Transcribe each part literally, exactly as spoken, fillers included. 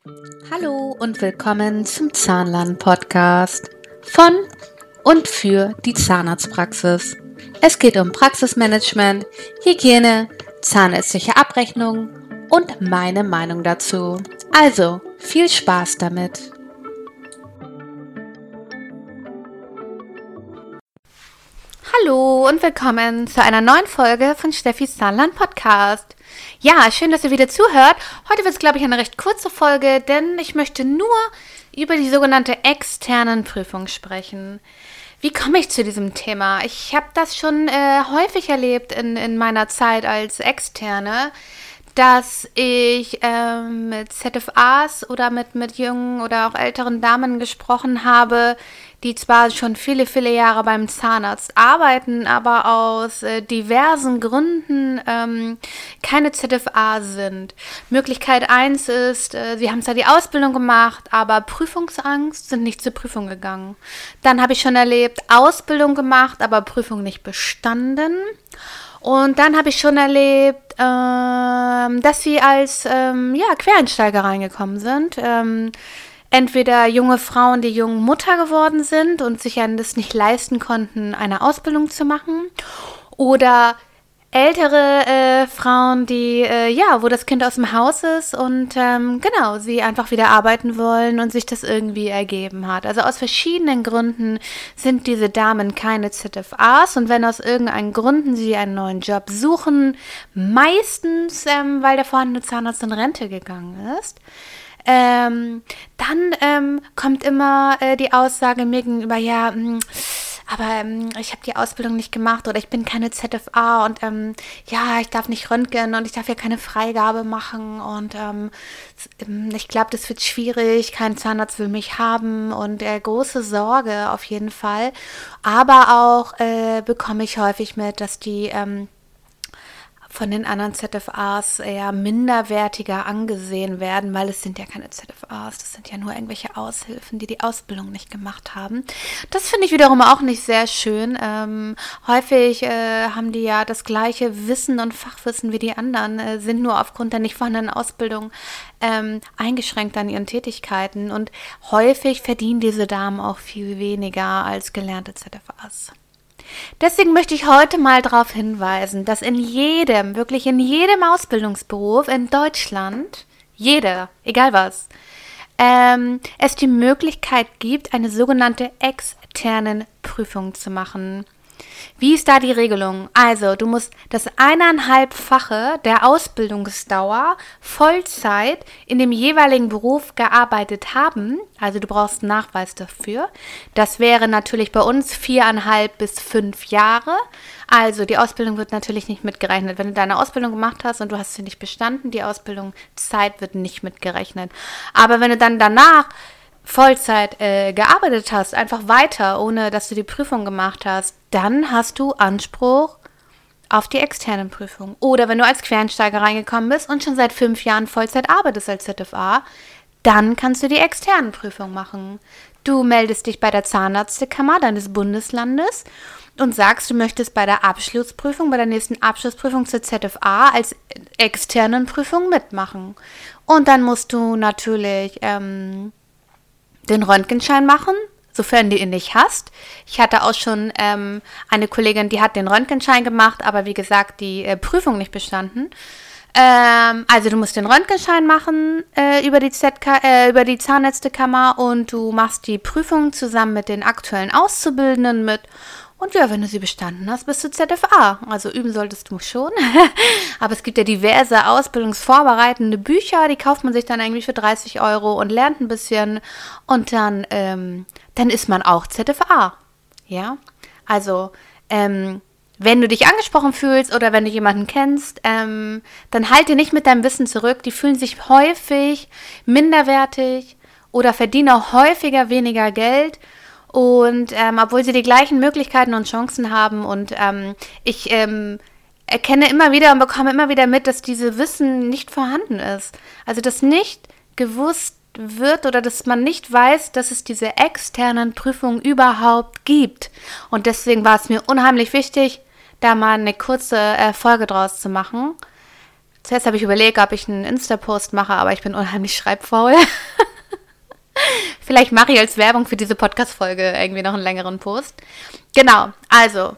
Hallo und willkommen zum Zahnlern-Podcast von und für die Zahnarztpraxis. Es geht um Praxismanagement, Hygiene, zahnärztliche Abrechnung und meine Meinung dazu. Also, viel Spaß damit! Hallo und willkommen zu einer neuen Folge von Steffis Zahnlern-Podcast. Ja, schön, dass ihr wieder zuhört. Heute wird es, glaube ich, eine recht kurze Folge, denn ich möchte nur über die sogenannte externen Prüfung sprechen. Wie komme ich zu diesem Thema? Ich habe das schon äh, häufig erlebt in, in meiner Zeit als Externe, dass ich ähm, mit Z F As oder mit, mit jungen oder auch älteren Damen gesprochen habe, die zwar schon viele, viele Jahre beim Zahnarzt arbeiten, aber aus äh, diversen Gründen ähm, keine Z F A sind. Möglichkeit eins ist, äh, sie haben zwar die Ausbildung gemacht, aber Prüfungsangst, sind nicht zur Prüfung gegangen. Dann habe ich schon erlebt, Ausbildung gemacht, aber Prüfung nicht bestanden. Und dann habe ich schon erlebt, ähm, dass sie als ähm, ja, Quereinsteiger reingekommen sind. Ähm, entweder junge Frauen, die jung Mutter geworden sind und sich ja das nicht leisten konnten, eine Ausbildung zu machen. Oder ältere äh, Frauen, die, äh, ja, wo das Kind aus dem Haus ist und ähm, genau, sie einfach wieder arbeiten wollen und sich das irgendwie ergeben hat. Also aus verschiedenen Gründen sind diese Damen keine Z F As und wenn aus irgendeinen Gründen sie einen neuen Job suchen, meistens, ähm, weil der vorhandene Zahnarzt in Rente gegangen ist, ähm, dann ähm, kommt immer äh, die Aussage mir gegenüber, ja, mh, aber ähm, ich habe die Ausbildung nicht gemacht oder ich bin keine Z F A und ähm, ja, ich darf nicht röntgen und ich darf ja keine Freigabe machen und ähm, ich glaube, das wird schwierig, kein Zahnarzt will mich haben und äh, große Sorge auf jeden Fall. Aber auch äh, bekomme ich häufig mit, dass die ähm, von den anderen Z F As eher minderwertiger angesehen werden, weil es sind ja keine Z F As, das sind ja nur irgendwelche Aushilfen, die die Ausbildung nicht gemacht haben. Das finde ich wiederum auch nicht sehr schön. Ähm, häufig äh, haben die ja das gleiche Wissen und Fachwissen wie die anderen, äh, sind nur aufgrund der nicht vorhandenen Ausbildung ähm, eingeschränkt an ihren Tätigkeiten und häufig verdienen diese Damen auch viel weniger als gelernte Z F As. Deswegen möchte ich heute mal darauf hinweisen, dass in jedem, wirklich in jedem Ausbildungsberuf in Deutschland, jeder, egal was, ähm, es die Möglichkeit gibt, eine sogenannte externen Prüfung zu machen. Wie ist da die Regelung? Also, du musst das eineinhalbfache der Ausbildungsdauer Vollzeit in dem jeweiligen Beruf gearbeitet haben. Also, du brauchst einen Nachweis dafür. Das wäre natürlich bei uns viereinhalb bis fünf Jahre. Also, die Ausbildung wird natürlich nicht mitgerechnet. Wenn du deine Ausbildung gemacht hast und du hast sie nicht bestanden, die Ausbildungszeit wird nicht mitgerechnet. Aber wenn du dann danach Vollzeit äh, gearbeitet hast, einfach weiter, ohne dass du die Prüfung gemacht hast, dann hast du Anspruch auf die externen Prüfungen. Oder wenn du als Quereinsteiger reingekommen bist und schon seit fünf Jahren Vollzeit arbeitest als Z F A, dann kannst du die externen Prüfungen machen. Du meldest dich bei der Zahnärztekammer deines Bundeslandes und sagst, du möchtest bei der Abschlussprüfung, bei der nächsten Abschlussprüfung zur Z F A als externen Prüfung mitmachen. Und dann musst du natürlich ähm, den Röntgenschein machen, sofern du ihn nicht hast. Ich hatte auch schon ähm, eine Kollegin, die hat den Röntgenschein gemacht, aber wie gesagt, die äh, Prüfung nicht bestanden. Ähm, also du musst den Röntgenschein machen äh, über die Z K, äh, über die Zahnärztekammer und du machst die Prüfung zusammen mit den aktuellen Auszubildenden mit. Und ja, wenn du sie bestanden hast, bist du Z F A. Also üben solltest du schon. Aber es gibt ja diverse ausbildungsvorbereitende Bücher, die kauft man sich dann irgendwie für dreißig Euro und lernt ein bisschen. Und dann, ähm, dann ist man auch Z F A. Ja, also ähm, wenn du dich angesprochen fühlst oder wenn du jemanden kennst, ähm, dann halte nicht mit deinem Wissen zurück. Die fühlen sich häufig minderwertig oder verdienen auch häufiger weniger Geld. Und ähm, obwohl sie die gleichen Möglichkeiten und Chancen haben und ähm, ich ähm, erkenne immer wieder und bekomme immer wieder mit, dass dieses Wissen nicht vorhanden ist. Also dass nicht gewusst wird oder dass man nicht weiß, dass es diese externen Prüfungen überhaupt gibt. Und deswegen war es mir unheimlich wichtig, da mal eine kurze äh, Folge draus zu machen. Zuerst habe ich überlegt, ob ich einen Insta-Post mache, aber ich bin unheimlich schreibfaul. Vielleicht mache ich als Werbung für diese Podcast-Folge irgendwie noch einen längeren Post. Genau, also,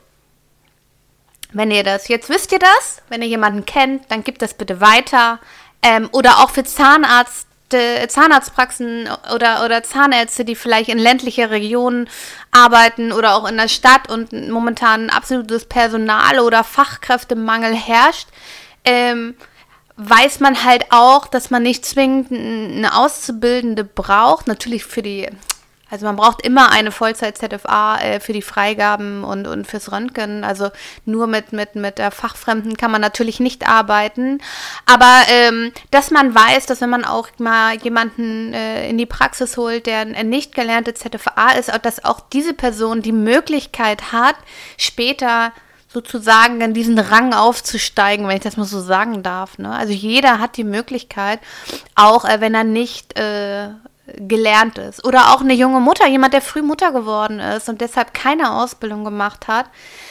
wenn ihr das, jetzt wisst ihr das, wenn ihr jemanden kennt, dann gebt das bitte weiter. Ähm, oder auch für Zahnarzt, äh, Zahnarztpraxen oder, oder Zahnärzte, die vielleicht in ländlicher Regionen arbeiten oder auch in der Stadt und momentan ein absolutes Personal- oder Fachkräftemangel herrscht, ähm, weiß man halt auch, dass man nicht zwingend eine Auszubildende braucht. Natürlich für die, also man braucht immer eine Vollzeit-Z F A äh, für die Freigaben und, und fürs Röntgen. Also nur mit, mit, mit der Fachfremden kann man natürlich nicht arbeiten. Aber ähm, dass man weiß, dass wenn man auch mal jemanden äh, in die Praxis holt, der eine nicht gelernte Z F A ist, dass auch diese Person die Möglichkeit hat, später sozusagen in diesen Rang aufzusteigen, wenn ich das mal so sagen darf. Ne? Also jeder hat die Möglichkeit, auch äh, wenn er nicht äh, gelernt ist. Oder auch eine junge Mutter, jemand, der früh Mutter geworden ist und deshalb keine Ausbildung gemacht hat,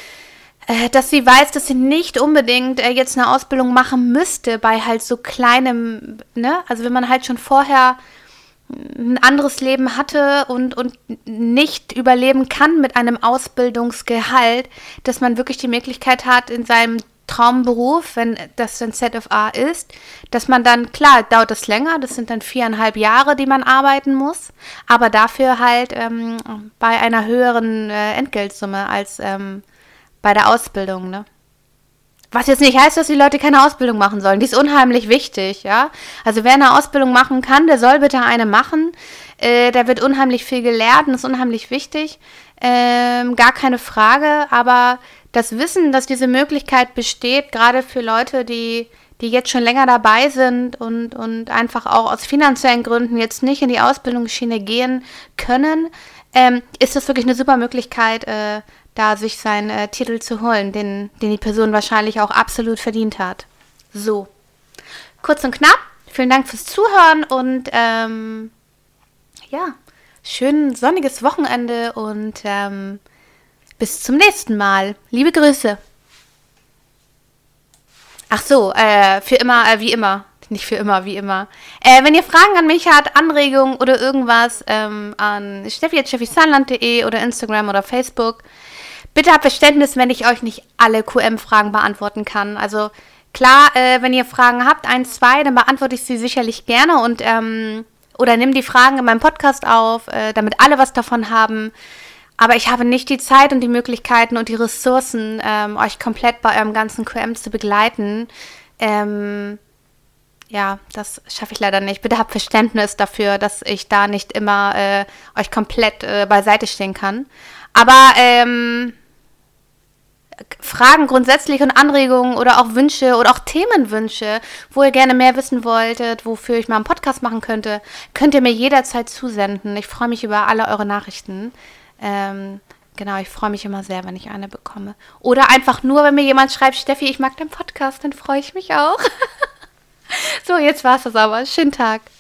äh, dass sie weiß, dass sie nicht unbedingt äh, jetzt eine Ausbildung machen müsste bei halt so kleinem, ne? Also wenn man halt schon vorher ein anderes Leben hatte und, und nicht überleben kann mit einem Ausbildungsgehalt, dass man wirklich die Möglichkeit hat, in seinem Traumberuf, wenn das ein Z F A ist, dass man dann, klar, dauert das länger, das sind dann viereinhalb Jahre, die man arbeiten muss, aber dafür halt ähm, bei einer höheren äh, Entgeltsumme als ähm, bei der Ausbildung, ne? Was jetzt nicht heißt, dass die Leute keine Ausbildung machen sollen. Die ist unheimlich wichtig, ja. Also wer eine Ausbildung machen kann, der soll bitte eine machen. Äh, da wird unheimlich viel gelehrt und ist unheimlich wichtig. Ähm, gar keine Frage. Aber das Wissen, dass diese Möglichkeit besteht, gerade für Leute, die, die jetzt schon länger dabei sind und, und einfach auch aus finanziellen Gründen jetzt nicht in die Ausbildungsschiene gehen können, ähm, ist das wirklich eine super Möglichkeit, äh, da sich seinen äh, Titel zu holen, den, den die Person wahrscheinlich auch absolut verdient hat. So, kurz und knapp, vielen Dank fürs Zuhören und ähm, ja, schön sonniges Wochenende und ähm, bis zum nächsten Mal. Liebe Grüße. Ach so, äh, für immer, äh, wie immer. Nicht für immer, wie immer. Äh, wenn ihr Fragen an mich habt, Anregungen oder irgendwas, ähm, an steffi at steffi saarland punkt de oder Instagram oder Facebook. Bitte habt Verständnis, wenn ich euch nicht alle Q M-Fragen beantworten kann. Also klar, äh, wenn ihr Fragen habt, eins, zwei, dann beantworte ich sie sicherlich gerne und ähm, oder nimm die Fragen in meinem Podcast auf, äh, damit alle was davon haben. Aber ich habe nicht die Zeit und die Möglichkeiten und die Ressourcen, ähm, euch komplett bei eurem ganzen Q M zu begleiten. Ähm, ja, das schaffe ich leider nicht. Bitte habt Verständnis dafür, dass ich da nicht immer äh, euch komplett äh, beiseite stehen kann. Aber ähm, Fragen grundsätzlich und Anregungen oder auch Wünsche oder auch Themenwünsche, wo ihr gerne mehr wissen wolltet, wofür ich mal einen Podcast machen könnte, könnt ihr mir jederzeit zusenden. Ich freue mich über alle eure Nachrichten. Ähm, genau, ich freue mich immer sehr, wenn ich eine bekomme. Oder einfach nur, wenn mir jemand schreibt, Steffi, ich mag deinen Podcast, dann freue ich mich auch. So, jetzt war's das aber. Schönen Tag.